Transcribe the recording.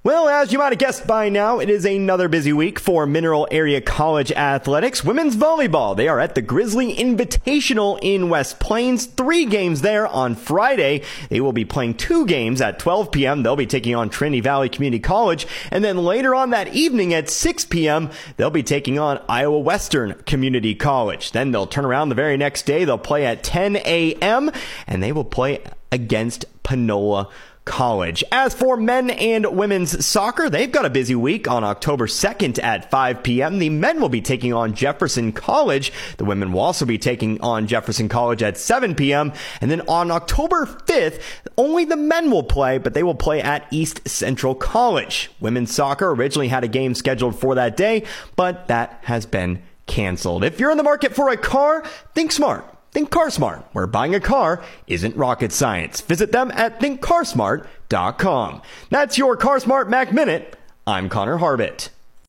Well, as you might have guessed by now, it is another busy week for Mineral Area College athletics. Women's volleyball, they are at the Grizzly Invitational in West Plains. 3 games there on Friday. They will be playing 2 games at 12 p.m. They'll be taking on Trinity Valley Community College. And then later on that evening at 6 p.m., they'll be taking on Iowa Western Community College. Then they'll turn around the very next day. They'll play at 10 a.m. and they will play against Panola College. As for men and women's soccer, they've got a busy week. On October 2nd at 5 p.m., the men will be taking on Jefferson College. The women will also be taking on Jefferson College at 7 p.m. And then on October 5th, only the men will play, but they will play at East Central College. Women's soccer originally had a game scheduled for that day, but that has been canceled. If you're in the market for a car, think smart. Think CarSmart, where buying a car isn't rocket science. Visit them at thinkcarsmart.com. That's your CarSmart Mac Minute. I'm Connor Harbit.